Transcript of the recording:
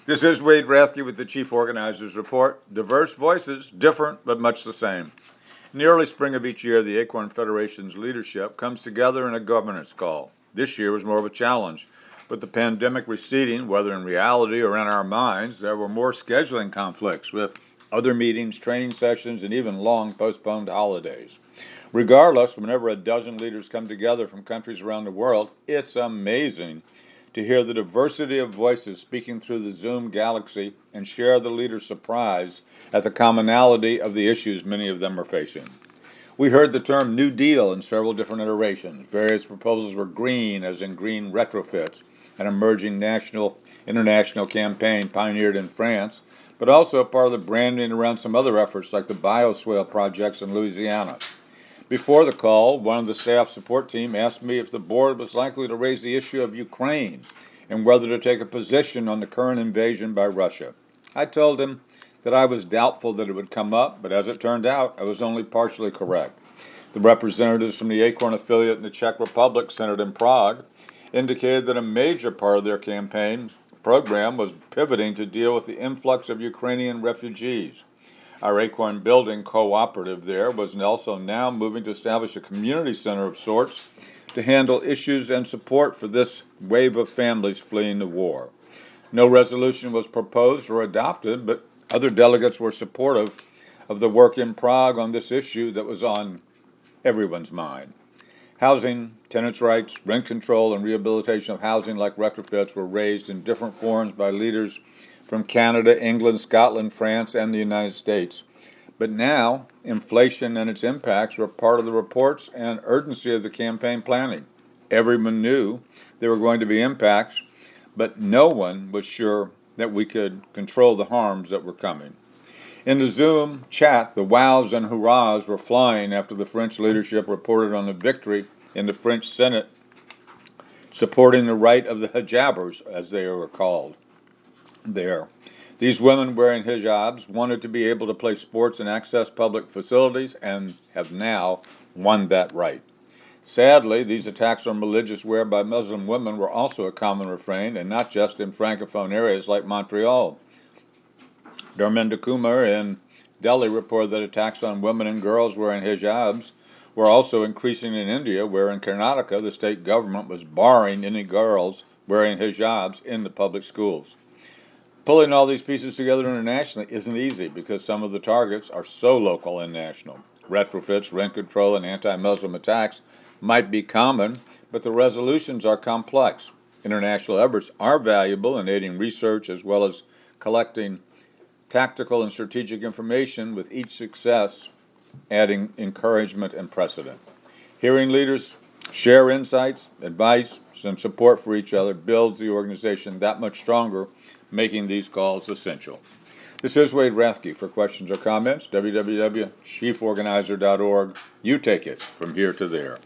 This is Wade Rathke with the Chief Organizers Report. Diverse voices, different but much the same. In the early spring of each year, the Acorn Federation's leadership comes together in a governance call. This year was more of a challenge. With the pandemic receding, whether in reality or in our minds, there were more scheduling conflicts with other meetings, training sessions, and even long postponed holidays. Regardless, whenever a dozen leaders come together from countries around the world, it's amazing to hear the diversity of voices speaking through the Zoom galaxy and share the leaders' surprise at the commonality of the issues many of them are facing. We heard the term New Deal in several different iterations. Various proposals were green, as in green retrofits, an emerging international campaign pioneered in France, but also part of the branding around some other efforts like the bioswale projects in Louisiana. Before the call, one of the staff support team asked me if the board was likely to raise the issue of Ukraine and whether to take a position on the current invasion by Russia. I told him that I was doubtful that it would come up, but as it turned out, I was only partially correct. The representatives from the Acorn affiliate in the Czech Republic, centered in Prague, indicated that a major part of their campaign program was pivoting to deal with the influx of Ukrainian refugees. Our Acorn Building cooperative there was also now moving to establish a community center of sorts to handle issues and support for this wave of families fleeing the war. No resolution was proposed or adopted, but other delegates were supportive of the work in Prague on this issue that was on everyone's mind. Housing, tenants' rights, rent control, and rehabilitation of housing like retrofits were raised in different forums by leaders from Canada, England, Scotland, France, and the United States. But now, inflation and its impacts were part of the reports and urgency of the campaign planning. Everyone knew there were going to be impacts, but no one was sure that we could control the harms that were coming. In the Zoom chat, the wows and hurrahs were flying after the French leadership reported on the victory in the French Senate, supporting the right of the hijabbers, as they were called there. These women wearing hijabs wanted to be able to play sports and access public facilities and have now won that right. Sadly, these attacks on religious wear by Muslim women were also a common refrain, and not just in Francophone areas like Montreal. Dharmendra Kumar in Delhi reported that attacks on women and girls wearing hijabs were also increasing in India, where in Karnataka the state government was barring any girls wearing hijabs in the public schools. Pulling all these pieces together internationally isn't easy because some of the targets are so local and national. Retrofits, rent control, and anti-Muslim attacks might be common, but the resolutions are complex. International efforts are valuable in aiding research as well as collecting tactical and strategic information, with each success adding encouragement and precedent. Hearing leaders share insights, advice, and support for each other builds the organization that much stronger, making these calls essential. This is Wade Rathke. For questions or comments, www.chieforganizer.org. You take it from here to there.